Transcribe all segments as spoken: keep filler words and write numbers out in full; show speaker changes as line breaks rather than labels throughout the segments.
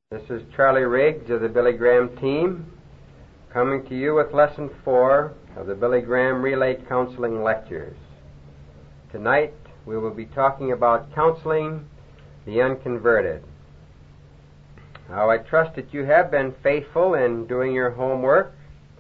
This is Charlie Riggs of the Billy Graham team, coming to you with Lesson four of the Billy Graham Relay Counseling Lectures. Tonight we will be talking about counseling the unconverted. Now, I trust that you have been faithful in doing your homework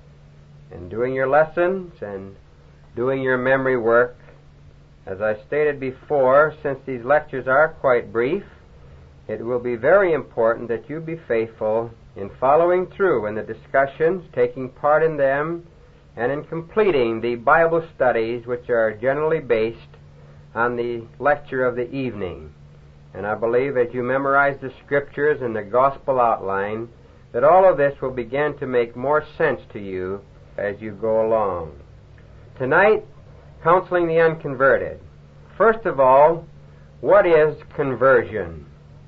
and doing your lessons and doing your memory work. As I stated before, since these lectures are quite brief, it will be very important that you be faithful in following through in the discussions, taking part in them, and in completing the Bible studies which are generally based on the lecture of the evening. And I believe as you memorize the Scriptures and the Gospel outline, that all of this will begin to make more sense to you as you go along. Tonight, counseling the unconverted. First of all, what is conversion?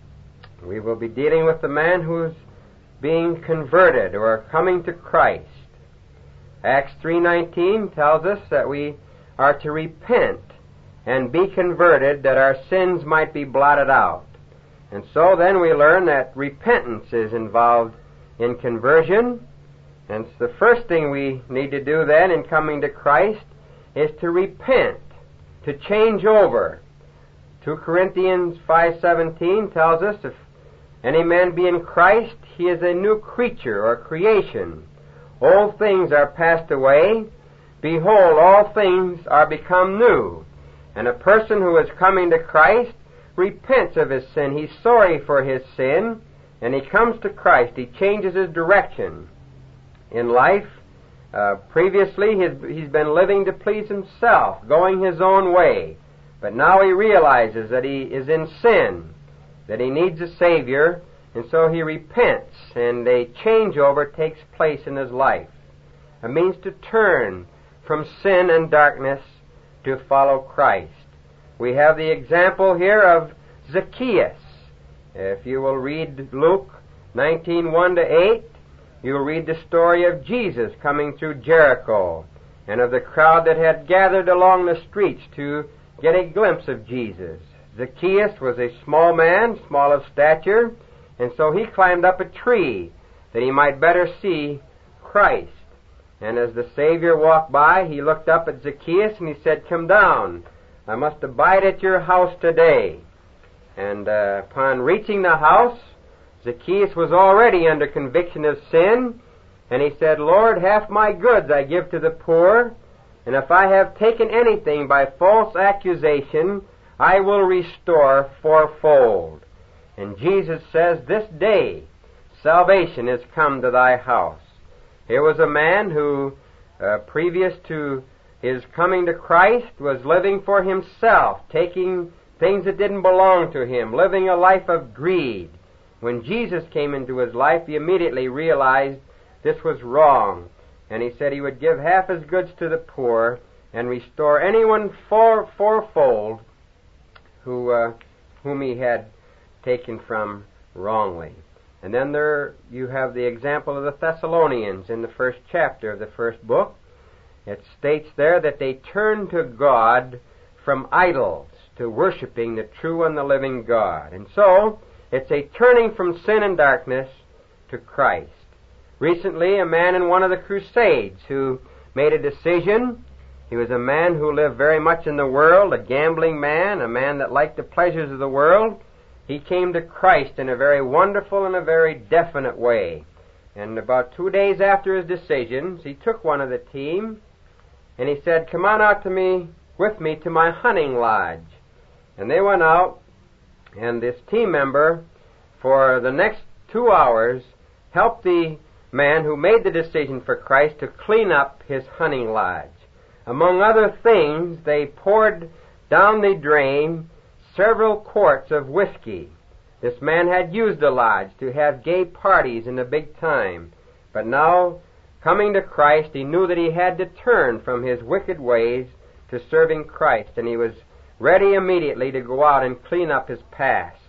We will be dealing with the man who's being converted or coming to Christ. Acts three nineteen tells us that we are to repent and be converted that our sins might be blotted out. And so then we learn that repentance is involved in conversion. And the first thing we need to do then in coming to Christ is to repent, to change over. two Corinthians five seventeen tells us if any man be in Christ, he is a new creature or creation. Old things are passed away. Behold, all things are become new. And a person who is coming to Christ repents of his sin. He's sorry for his sin, and he comes to Christ. He changes his direction in life. Uh, previously, he's, he's been living to please himself, going his own way. But now he realizes that he is in sin, that he needs a Savior, and so he repents, and a changeover takes place in his life. It means to turn from sin and darkness to follow Christ. We have the example here of Zacchaeus. If you will read Luke nineteen one to eight, you'll read the story of Jesus coming through Jericho and of the crowd that had gathered along the streets to get a glimpse of Jesus. Zacchaeus was a small man, small of stature, and so he climbed up a tree that he might better see Christ. And as the Savior walked by, he looked up at Zacchaeus and he said, "Come down, I must abide at your house today." And uh, upon reaching the house, Zacchaeus was already under conviction of sin, and he said, "Lord, half my goods I give to the poor, and if I have taken anything by false accusation, I will restore fourfold." And Jesus says, "This day salvation is come to thy house." Here was a man who, uh, previous to his coming to Christ, was living for himself, taking things that didn't belong to him, living a life of greed. When Jesus came into his life, he immediately realized this was wrong, and he said he would give half his goods to the poor and restore anyone four, fourfold who uh, whom he had taken from wrongly. And then there you have the example of the Thessalonians in the first chapter of the first book. It states there that they turned to God from idols to worshiping the true and the living God. And so it's a turning from sin and darkness to Christ. Recently, a man in one of the Crusades who made a decision. He was a man who lived very much in the world, a gambling man, a man that liked the pleasures of the world. He came to Christ in a very wonderful and a very definite way. And about two days after his decisions, he took one of the team, and he said, "Come on out to me, with me to my hunting lodge." And they went out, and this team member, for the next two hours, helped the man who made the decision for Christ to clean up his hunting lodge. Among other things, they poured down the drain several quarts of whiskey. This man had used the lodge to have gay parties in the big time, but now, coming to Christ, he knew that he had to turn from his wicked ways to serving Christ, and he was ready immediately to go out and clean up his past.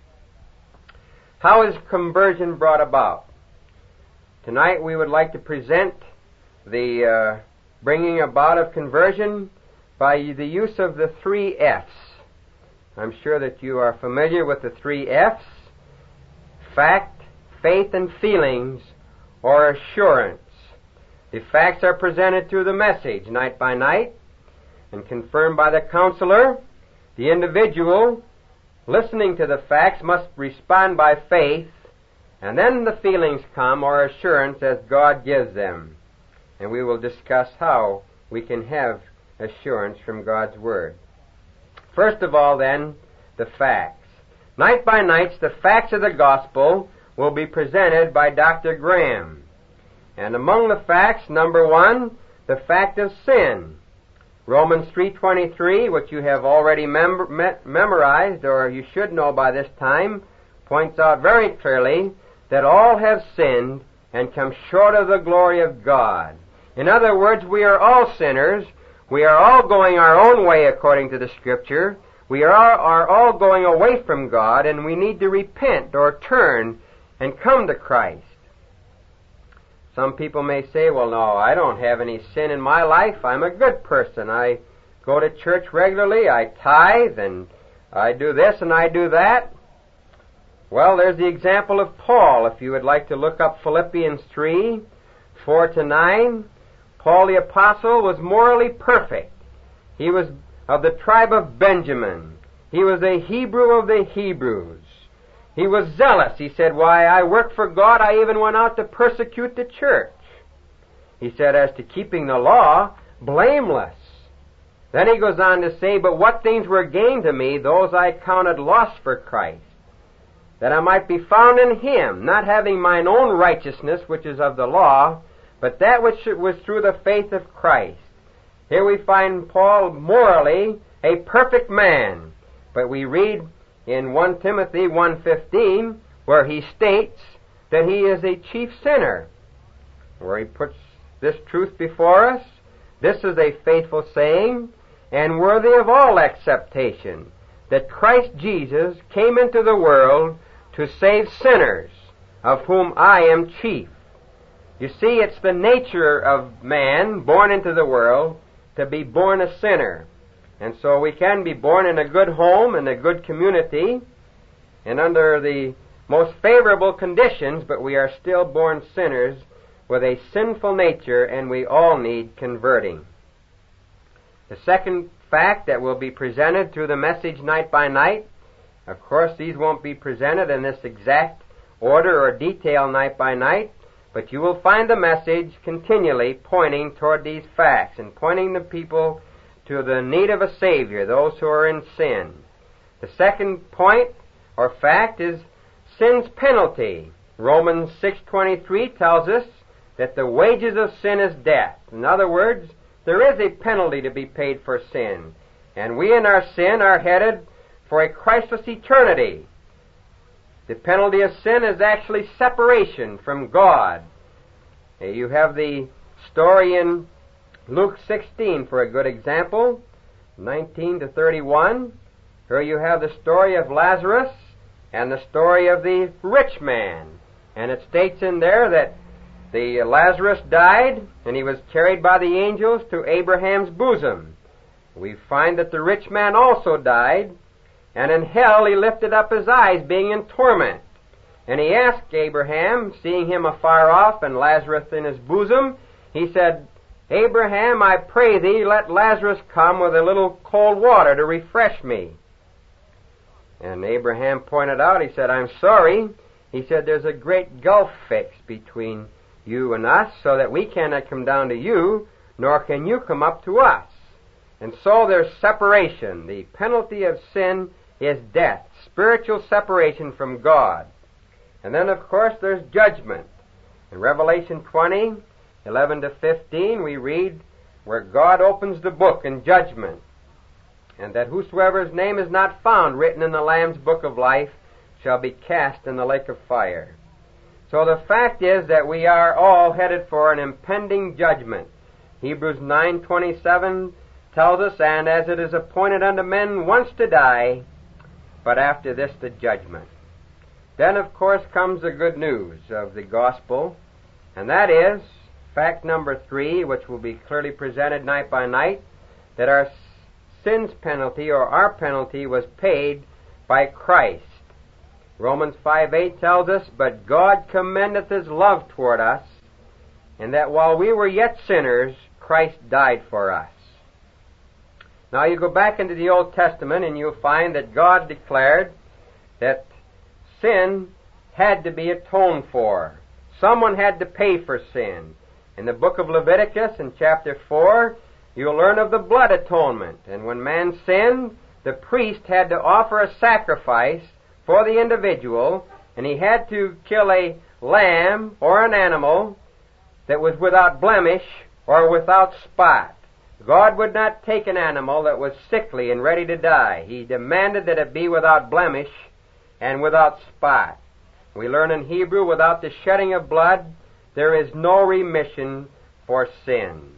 How is conversion brought about? Tonight we would like to present the uh, bringing about of conversion by the use of the three F's. I'm sure that you are familiar with the three F's: fact, faith and feelings or assurance. The facts are presented through the message night by night and confirmed by the counselor. The individual listening to the facts must respond by faith, and then the feelings come or assurance as God gives them. And we will discuss how we can have assurance from God's Word. First of all, then, the facts. Night by night, the facts of the gospel will be presented by Doctor Graham. And among the facts, number one, the fact of sin. Romans three twenty-three, which you have already mem- me- memorized, or you should know by this time, points out very clearly that all have sinned and come short of the glory of God. In other words, we are all sinners. We are all going our own way according to the Scripture. We are, are all going away from God, and we need to repent or turn and come to Christ. Some people may say, well, no, I don't have any sin in my life. I'm a good person. I go to church regularly. I tithe, and I do this and I do that. Well, there's the example of Paul. If you would like to look up Philippians three, four to nine, Paul the Apostle was morally perfect. He was of the tribe of Benjamin. He was a Hebrew of the Hebrews. He was zealous. He said, why, I work for God. I even went out to persecute the church. He said, as to keeping the law, blameless. Then he goes on to say, but what things were gained to me, those I counted loss for Christ, that I might be found in Him, not having mine own righteousness, which is of the law, but that which was through the faith of Christ. Here we find Paul morally a perfect man. But we read in First Timothy one fifteen, where he states that he is a chief sinner, where he puts this truth before us. This is a faithful saying, and worthy of all acceptation, that Christ Jesus came into the world to save sinners, of whom I am chief. You see, it's the nature of man, born into the world, to be born a sinner. And so we can be born in a good home, in a good community, and under the most favorable conditions, but we are still born sinners with a sinful nature, and we all need converting. The second fact that will be presented through the message night by night, of course these won't be presented in this exact order or detail night by night, but you will find the message continually pointing toward these facts and pointing the people to the need of a Savior, those who are in sin. The second point or fact is sin's penalty. Romans six twenty-three tells us that the wages of sin is death. In other words, there is a penalty to be paid for sin. And we in our sin are headed for a Christless eternity. The penalty of sin is actually separation from God. You have the story in Luke sixteen for a good example, nineteen to thirty-one. Here you have the story of Lazarus and the story of the rich man. And it states in there that the Lazarus died and he was carried by the angels to Abraham's bosom. We find that the rich man also died, and in hell he lifted up his eyes, being in torment. And he asked Abraham, seeing him afar off and Lazarus in his bosom, he said, Abraham, I pray thee, let Lazarus come with a little cold water to refresh me. And Abraham pointed out, he said, I'm sorry. He said, there's a great gulf fixed between you and us, so that we cannot come down to you, nor can you come up to us. And so there's separation. The penalty of sin is death, spiritual separation from God. And then, of course, there's judgment. In Revelation twenty, eleven to fifteen, we read where God opens the book in judgment, and that whosoever's name is not found written in the Lamb's book of life shall be cast in the lake of fire. So the fact is that we are all headed for an impending judgment. Hebrews nine twenty-seven tells us, and as it is appointed unto men once to die, but after this the judgment. Then, of course, comes the good news of the gospel, and that is fact number three, which will be clearly presented night by night, that our sin's penalty, or our penalty, was paid by Christ. Romans five eight tells us, "But God commendeth His love toward us, in that while we were yet sinners, Christ died for us." Now you go back into the Old Testament and you'll find that God declared that sin had to be atoned for. Someone had to pay for sin. In the book of Leviticus, in chapter four, you'll learn of the blood atonement. And when man sinned, the priest had to offer a sacrifice for the individual, and he had to kill a lamb or an animal that was without blemish or without spot. God would not take an animal that was sickly and ready to die. He demanded that it be without blemish and without spot. We learn in Hebrew, without the shedding of blood, there is no remission for sins.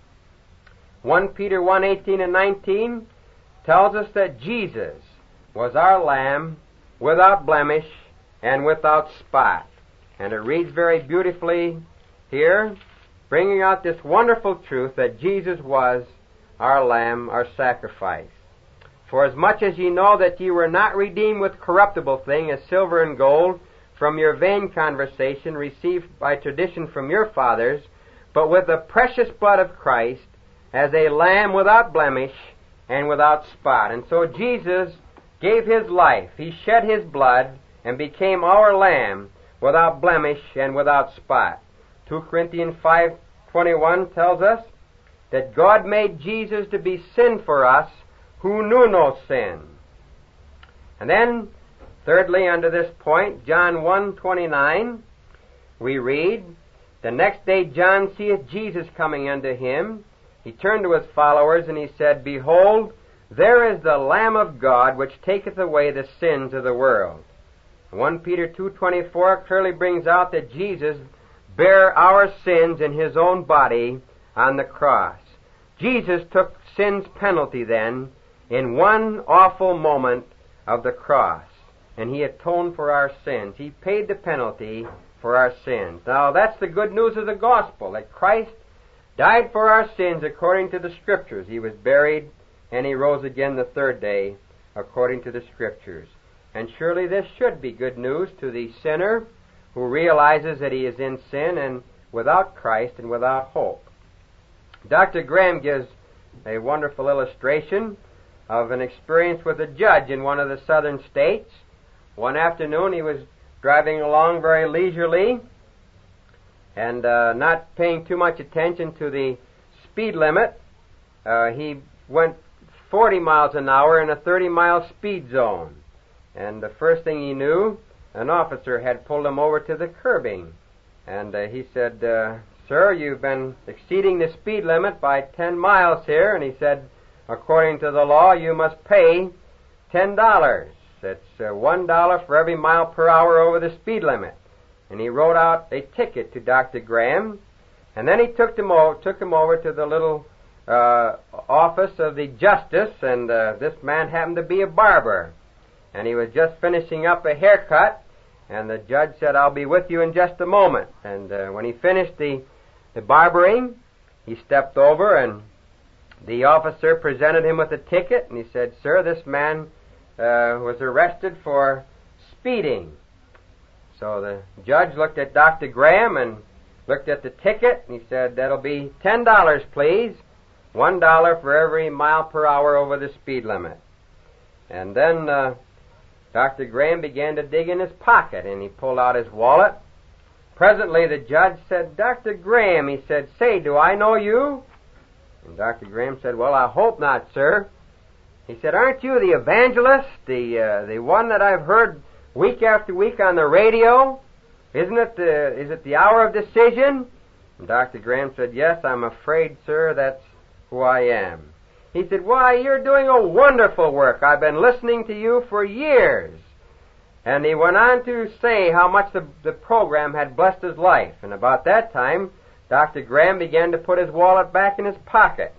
First Peter one eighteen and nineteen tells us that Jesus was our Lamb without blemish and without spot. And it reads very beautifully here, bringing out this wonderful truth that Jesus was our Lamb, our sacrifice. "For as much as ye know that ye were not redeemed with corruptible thing, as silver and gold, from your vain conversation received by tradition from your fathers, but with the precious blood of Christ, as a lamb without blemish and without spot." And so Jesus gave His life. He shed His blood and became our lamb without blemish and without spot. Second Corinthians five twenty-one tells us that God made Jesus to be sin for us who knew no sin. And then, thirdly, under this point, John one twenty-nine, we read, "The next day John seeth Jesus coming unto him. He turned to his followers, and he said, Behold, there is the Lamb of God, which taketh away the sins of the world." First Peter two twenty-four clearly brings out that Jesus bare our sins in His own body on the cross. Jesus took sin's penalty then in one awful moment of the cross, and He atoned for our sins. He paid the penalty for our sins. Now, that's the good news of the gospel, that Christ died for our sins according to the Scriptures. He was buried, and He rose again the third day according to the Scriptures. And surely this should be good news to the sinner who realizes that he is in sin and without Christ and without hope. Doctor Graham gives a wonderful illustration of an experience with a judge in one of the southern states. One afternoon he was driving along very leisurely and uh, not paying too much attention to the speed limit. Uh, he went forty miles an hour in a thirty mile speed zone. And the first thing he knew, an officer had pulled him over to the curbing. And uh, he said, uh, "Sir, you've been exceeding the speed limit by ten miles here." And he said, "According to the law, you must pay ten dollars. That's uh, one dollar for every mile per hour over the speed limit." And he wrote out a ticket to Doctor Graham. And then he took him over, took him over to the little uh, office of the justice. And uh, this man happened to be a barber. And he was just finishing up a haircut, and the judge said, "I'll be with you in just a moment." And uh, when he finished the, the barbering, he stepped over, and the officer presented him with a ticket, and he said, "Sir, this man uh, was arrested for speeding." So the judge looked at Doctor Graham and looked at the ticket, and he said, "That'll be ten dollars, please. One dollar for every mile per hour over the speed limit." And then Uh, Doctor Graham began to dig in his pocket, and he pulled out his wallet. Presently, the judge said, "Doctor Graham," he said, "say, do I know you?" And Doctor Graham said, "Well, I hope not, sir." He said, "Aren't you the evangelist, the uh, the one that I've heard week after week on the radio? Isn't it the, is it the hour of decision?" And Doctor Graham said, "Yes, I'm afraid, sir, that's who I am." He said, "Why, you're doing a wonderful work. I've been listening to you for years." And he went on to say how much the, the program had blessed his life. And about that time, Doctor Graham began to put his wallet back in his pocket.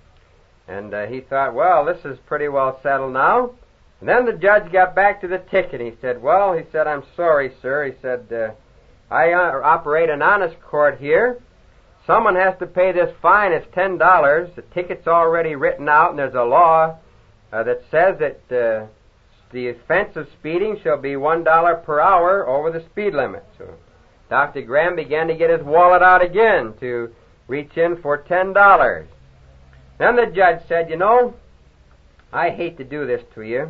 And uh, he thought, well, this is pretty well settled now. And then the judge got back to the ticket. He said, "Well," he said, "I'm sorry, sir." He said, uh, I uh, operate an honest court here. Someone has to pay this fine. It's ten dollars. The ticket's already written out, and there's a law uh, that says that uh, the offense of speeding shall be one dollar per hour over the speed limit. So Doctor Graham began to get his wallet out again to reach in for ten dollars. Then the judge said, you know, I hate to do this to you.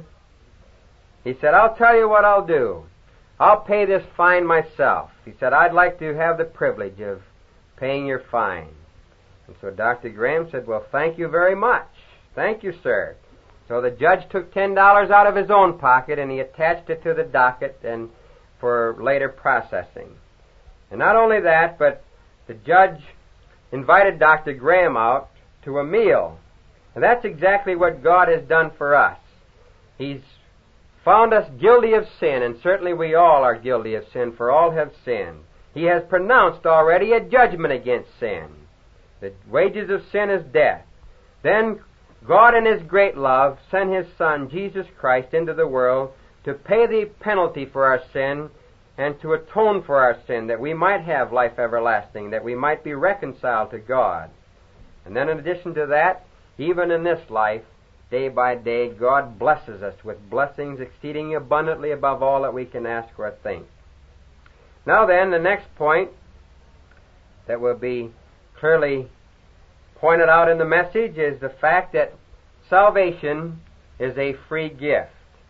He said, I'll tell you what I'll do. I'll pay this fine myself. He said, I'd like to have the privilege of paying your fine. And so Doctor Graham said, well, thank you very much. Thank you, sir. So the judge took ten dollars out of his own pocket and he attached it to the docket and for later processing. And not only that, but the judge invited Doctor Graham out to a meal. And that's exactly what God has done for us. He's found us guilty of sin, and certainly we all are guilty of sin, for all have sinned. He has pronounced already a judgment against sin. The wages of sin is death. Then God in His great love sent His Son, Jesus Christ, into the world to pay the penalty for our sin and to atone for our sin, that we might have life everlasting, that we might be reconciled to God. And then in addition to that, even in this life, day by day, God blesses us with blessings exceeding abundantly above all that we can ask or think. Now then, the next point that will be clearly pointed out in the message is the fact that salvation is a free gift.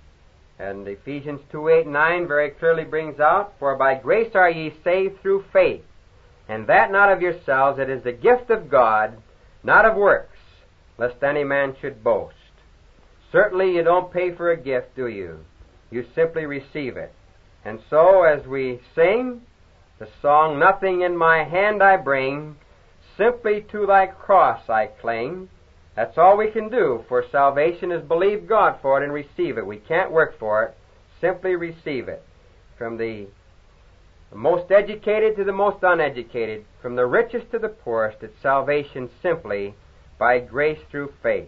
And Ephesians two, eight, nine very clearly brings out, for by grace are ye saved through faith, and that not of yourselves, it is the gift of God, not of works, lest any man should boast. Certainly you don't pay for a gift, do you? You simply receive it. And so as we sing the song, nothing in my hand I bring, simply to thy cross I cling, that's all we can do, for salvation is believe God for it and receive it. We can't work for it, simply receive it. From the most educated to the most uneducated, from the richest to the poorest, it's salvation simply by grace through faith.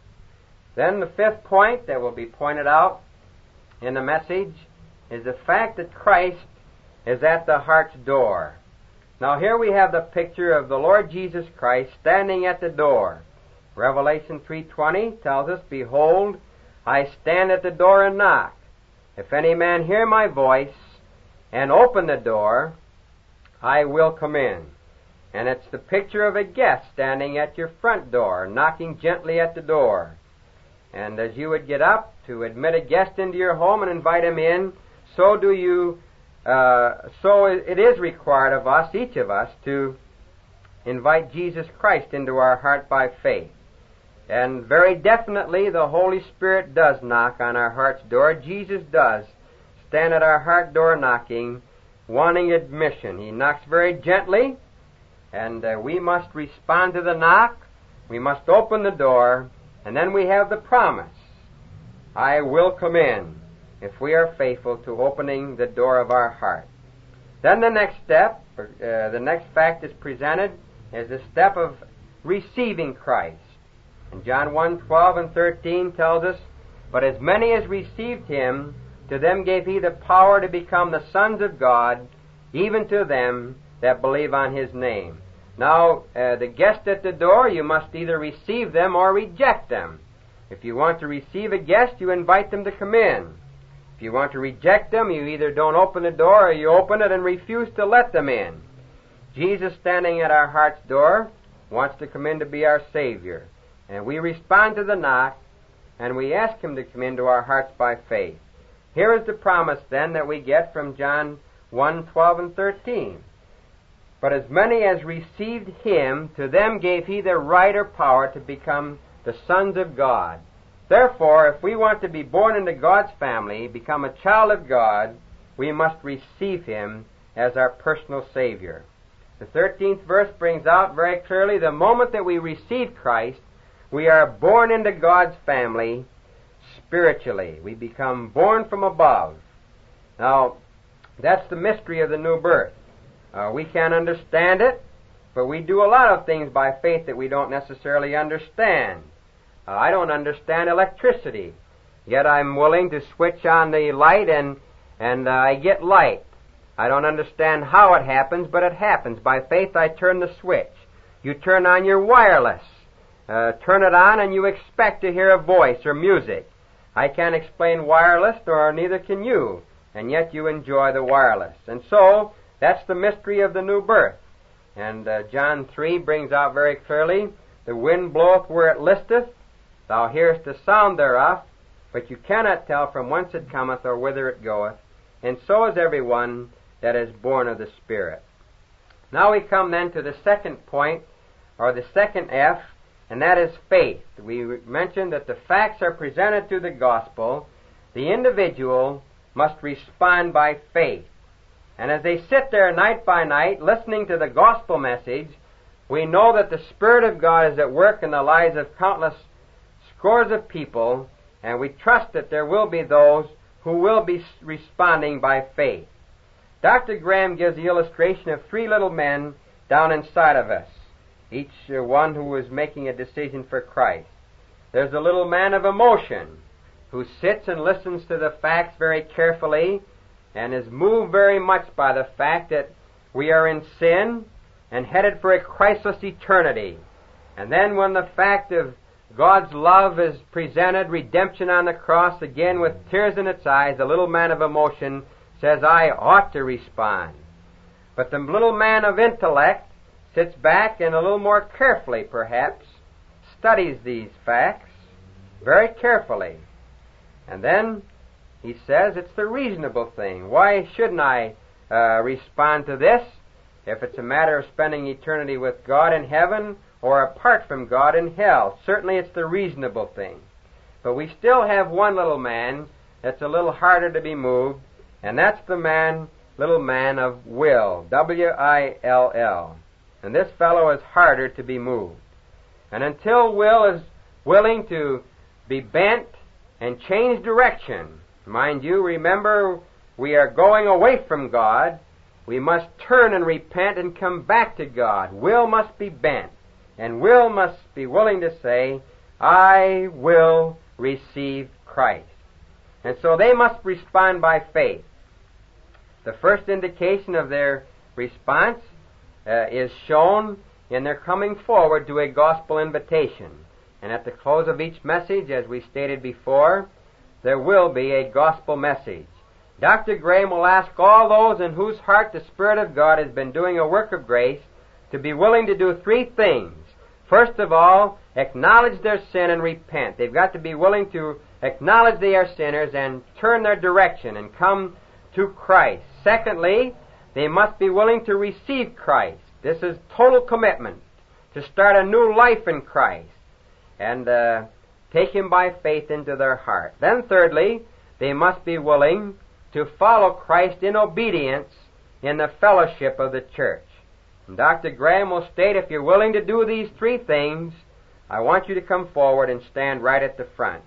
Then the fifth point that will be pointed out in the message is the fact that Christ is at the heart's door. Now here we have the picture of the Lord Jesus Christ standing at the door. Revelation three twenty tells us, behold, I stand at the door and knock. If any man hear my voice and open the door, I will come in. And it's the picture of a guest standing at your front door, knocking gently at the door. And as you would get up to admit a guest into your home and invite him in, so do you, uh, so it is required of us, each of us, to invite Jesus Christ into our heart by faith. And very definitely the Holy Spirit does knock on our heart's door. Jesus does stand at our heart door knocking, wanting admission. He knocks very gently, and uh, we must respond to the knock. We must open the door, and then we have the promise, I will come in, if we are faithful to opening the door of our heart. Then the next step, uh, the next fact is presented, is the step of receiving Christ. And John one, twelve and thirteen tells us, but as many as received Him, to them gave He the power to become the sons of God, even to them that believe on His name. Now, uh, the guest at the door, you must either receive them or reject them. If you want to receive a guest, you invite them to come in. If you want to reject them, you either don't open the door or you open it and refuse to let them in. Jesus, standing at our heart's door, wants to come in to be our Savior. And we respond to the knock, and we ask Him to come into our hearts by faith. Here is the promise, then, that we get from John one, twelve and thirteen. But as many as received Him, to them gave He the right or power to become the sons of God. Therefore, if we want to be born into God's family, become a child of God, we must receive Him as our personal Savior. The thirteenth verse brings out very clearly the moment that we receive Christ, we are born into God's family spiritually. We become born from above. Now, that's the mystery of the new birth. Uh, we can't understand it, but we do a lot of things by faith that we don't necessarily understand. Uh, I don't understand electricity, yet I'm willing to switch on the light and, and uh, I get light. I don't understand how it happens, but it happens. By faith, I turn the switch. You turn on your wireless. Uh, turn it on and you expect to hear a voice or music. I can't explain wireless, nor neither can you, and yet you enjoy the wireless. And so, that's the mystery of the new birth. And uh, John three brings out very clearly, the wind bloweth where it listeth, thou hearest the sound thereof, but you cannot tell from whence it cometh or whither it goeth, and so is everyone that is born of the Spirit. Now we come then to the second point, or the second F, and that is faith. We mentioned that the facts are presented through the gospel. The individual must respond by faith. And as they sit there night by night listening to the gospel message, we know that the Spirit of God is at work in the lives of countless scores of people, and we trust that there will be those who will be responding by faith. Doctor Graham gives the illustration of three little men down inside of us, each one who is making a decision for Christ. There's a little man of emotion who sits and listens to the facts very carefully and is moved very much by the fact that we are in sin and headed for a Christless eternity. And then when the fact of God's love is presented, redemption on the cross, again with tears in its eyes, the little man of emotion says, I ought to respond. But the little man of intellect sits back and a little more carefully, perhaps, studies these facts very carefully. And then he says, it's the reasonable thing. Why shouldn't I uh, respond to this if it's a matter of spending eternity with God in heaven or apart from God in hell? Certainly it's the reasonable thing. But we still have one little man that's a little harder to be moved, and that's the man, little man of will, W I L L. And this fellow is harder to be moved. And until will is willing to be bent and change direction, mind you, remember, we are going away from God. We must turn and repent and come back to God. Will must be bent, and will must be willing to say, I will receive Christ. And so they must respond by faith. The first indication of their response uh, is shown in their coming forward to a gospel invitation. And at the close of each message, as we stated before, there will be a gospel message. Doctor Graham will ask all those in whose heart the Spirit of God has been doing a work of grace to be willing to do three things. First of all, acknowledge their sin and repent. They've got to be willing to acknowledge they are sinners and turn their direction and come to Christ. Secondly, they must be willing to receive Christ. This is total commitment to start a new life in Christ and uh, take Him by faith into their heart. Then thirdly, they must be willing to follow Christ in obedience in the fellowship of the church. And Doctor Graham will state, if you're willing to do these three things, I want you to come forward and stand right at the front.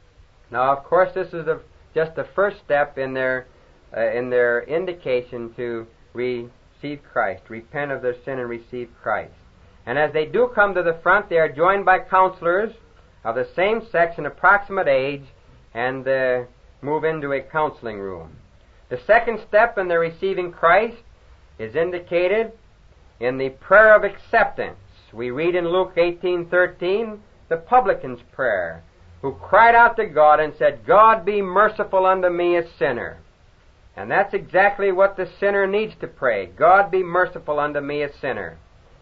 Now, of course, this is a, just the first step in their uh, in their indication to receive Christ, repent of their sin and receive Christ. And as they do come to the front, they are joined by counselors of the same sex and approximate age, and uh, move into a counseling room. The second step in their receiving Christ is indicated in the prayer of acceptance. We read in Luke eighteen thirteen, the publican's prayer, who cried out to God and said, God, be merciful unto me, a sinner. And that's exactly what the sinner needs to pray. God, be merciful unto me, a sinner.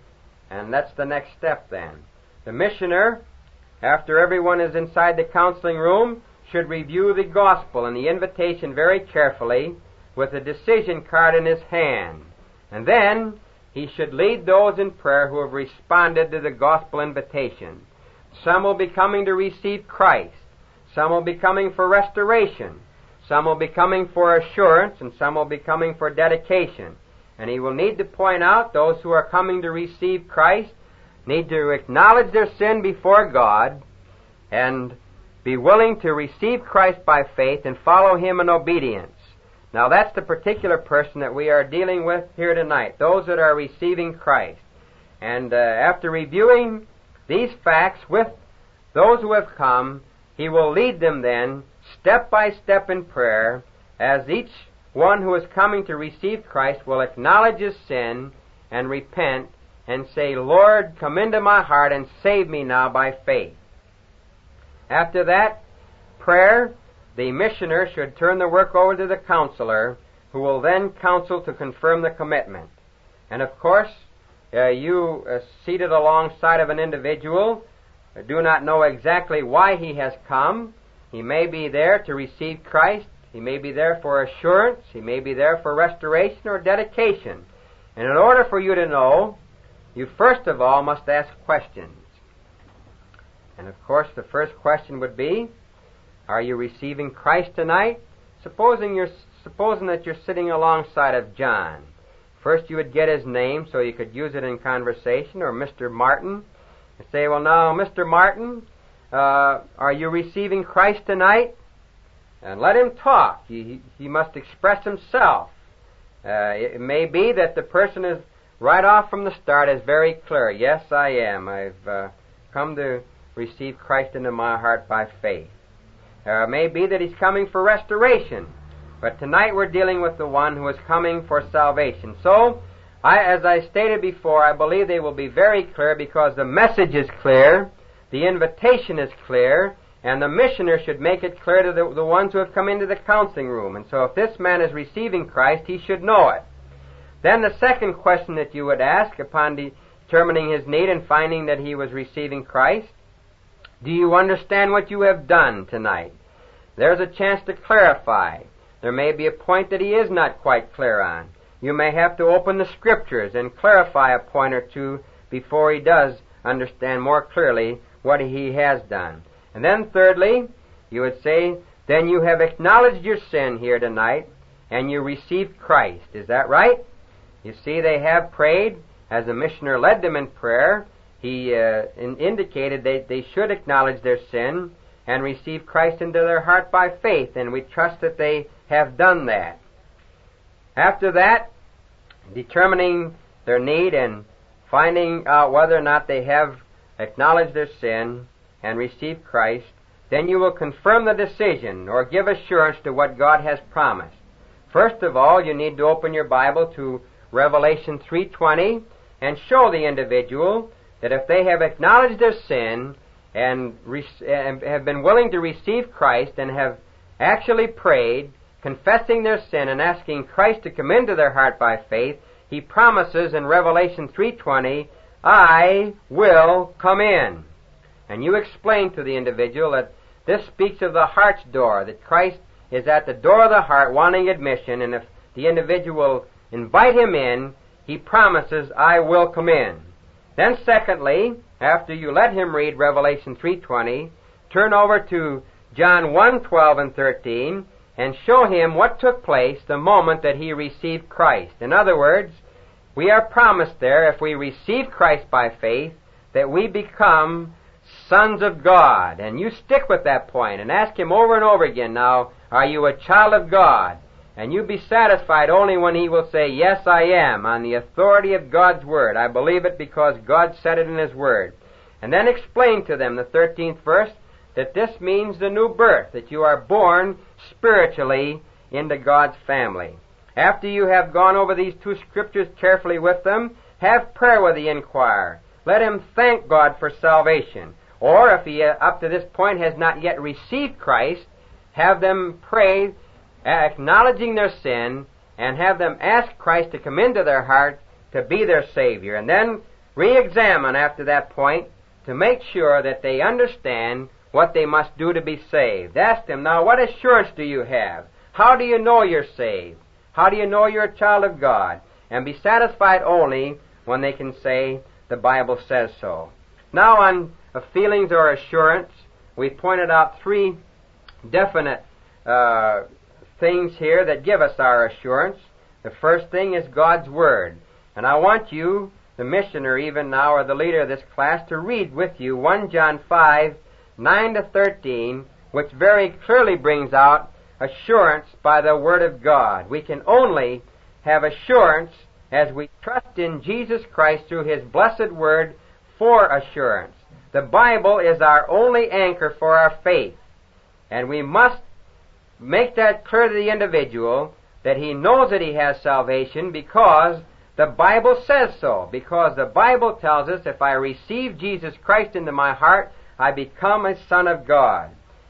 And that's the next step then. The missioner, after everyone is inside the counseling room, should review the gospel and the invitation very carefully with a decision card in his hand. And then he should lead those in prayer who have responded to the gospel invitation. Some will be coming to receive Christ. Some will be coming for restoration. Some will be coming for assurance, and some will be coming for dedication. And he will need to point out those who are coming to receive Christ need to acknowledge their sin before God and be willing to receive Christ by faith and follow Him in obedience. Now that's the particular person that we are dealing with here tonight, those that are receiving Christ. And uh, after reviewing these facts with those who have come, he will lead them then step by step in prayer, as each one who is coming to receive Christ will acknowledge his sin and repent and say, Lord, come into my heart and save me now by faith. After that prayer, the missioner should turn the work over to the counselor, who will then counsel to confirm the commitment. And of course, uh, you uh, seated alongside of an individual uh, do not know exactly why he has come. He may be there to receive Christ. He may be there for assurance. He may be there for restoration or dedication. And in order for you to know, you first of all must ask questions. And of course, the first question would be, are you receiving Christ tonight? Supposing you're supposing that you're sitting alongside of John. First you would get his name so you could use it in conversation, or Mister Martin. And say, well, now, Mister Martin, uh, are you receiving Christ tonight? And let him talk. He, he must express himself. Uh, it may be that the person is, right off from the start, is very clear. Yes, I am. I've uh, come to receive Christ into my heart by faith. Uh, it may be that he's coming for restoration. But tonight we're dealing with the one who is coming for salvation. So, I, as I stated before, I believe they will be very clear because the message is clear, the invitation is clear, and the missioner should make it clear to the, the ones who have come into the counseling room. And so if this man is receiving Christ, he should know it. Then the second question that you would ask upon determining his need and finding that he was receiving Christ, do you understand what you have done tonight? There's a chance to clarify. There may be a point that he is not quite clear on. You may have to open the Scriptures and clarify a point or two before he does understand more clearly what he has done. And then thirdly, you would say, then you have acknowledged your sin here tonight and you received Christ. Is that right? You see, they have prayed. As the missioner led them in prayer, he uh, in indicated that they should acknowledge their sin and receive Christ into their heart by faith, and we trust that they have done that. After that, determining their need and finding out whether or not they have acknowledged their sin and received Christ, then you will confirm the decision or give assurance to what God has promised. First of all, you need to open your Bible to Revelation three twenty and show the individual that if they have acknowledged their sin and, re- and have been willing to receive Christ and have actually prayed, confessing their sin and asking Christ to come into their heart by faith, he promises in Revelation three twenty, I will come in. And you explain to the individual that this speaks of the heart's door, that Christ is at the door of the heart wanting admission, and if the individual will invite him in, he promises, I will come in. Then secondly, after you let him read Revelation three twenty, turn over to John one twelve and thirteen, and show him what took place the moment that he received Christ. In other words, we are promised there, if we receive Christ by faith, that we become sons of God. And you stick with that point and ask him over and over again, now, are you a child of God? And you be satisfied only when he will say, yes, I am, on the authority of God's Word. I believe it because God said it in His Word. And then explain to them, the thirteenth verse, that this means the new birth, that you are born spiritually into God's family. After you have gone over these two scriptures carefully with them, have prayer with the inquirer. Let him thank God for salvation. Or if he, uh, up to this point, has not yet received Christ, have them pray, acknowledging their sin, and have them ask Christ to come into their heart to be their Savior. And then re-examine after that point to make sure that they understand what they must do to be saved. Ask them, now, what assurance do you have? How do you know you're saved? How do you know you're a child of God? And be satisfied only when they can say, the Bible says so. Now, on uh, feelings or assurance, we pointed out three definite uh, things here that give us our assurance. The first thing is God's Word. And I want you, the missioner even now, or the leader of this class, to read with you First John five, nine to thirteen, which very clearly brings out assurance by the Word of God. We can only have assurance as we trust in Jesus Christ through His blessed Word for assurance. The Bible is our only anchor for our faith. And we must make that clear to the individual that he knows that he has salvation because the Bible says so. Because the Bible tells us if I receive Jesus Christ into my heart, I become a son of God.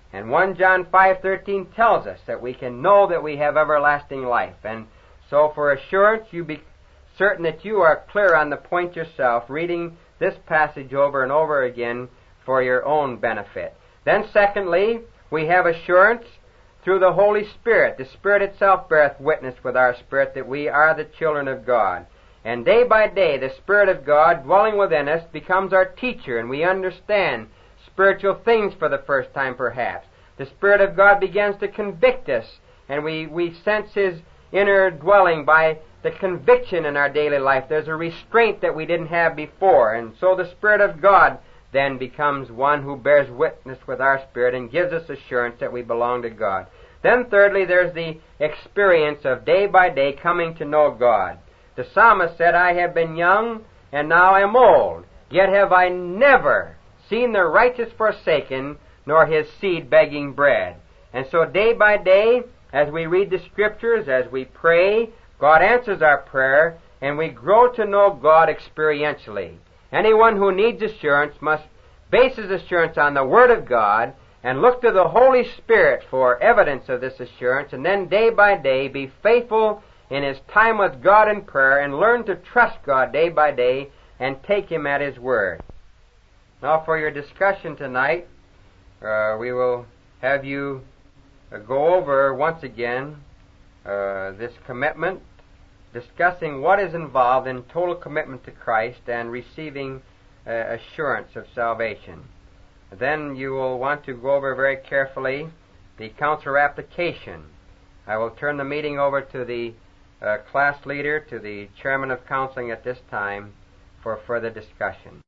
And First John five thirteen tells us that we can know that we have everlasting life. And so for assurance, you be certain that you are clear on the point yourself, reading this passage over and over again for your own benefit. Then secondly, we have assurance through the Holy Spirit. The Spirit itself beareth witness with our spirit that we are the children of God. And day by day, the Spirit of God dwelling within us becomes our teacher, and we understand spiritual things for the first time perhaps. The Spirit of God begins to convict us, and we, we sense His inner dwelling by the conviction in our daily life. There's a restraint that we didn't have before, and so the Spirit of God then becomes one who bears witness with our spirit and gives us assurance that we belong to God. Then thirdly, there's the experience of day by day coming to know God. The psalmist said, I have been young, and now I am old, yet have I never seen the righteous forsaken, nor his seed begging bread. And so day by day, as we read the Scriptures, as we pray, God answers our prayer, and we grow to know God experientially. Anyone who needs assurance must base his assurance on the Word of God and look to the Holy Spirit for evidence of this assurance, and then day by day be faithful in his time with God in prayer and learn to trust God day by day and take Him at His word. Now for your discussion tonight, uh, we will have you uh, go over once again uh, this commitment, discussing what is involved in total commitment to Christ and receiving uh, assurance of salvation. Then you will want to go over very carefully the counselor application. I will turn the meeting over to the uh, class leader, to the chairman of counseling at this time, for further discussion.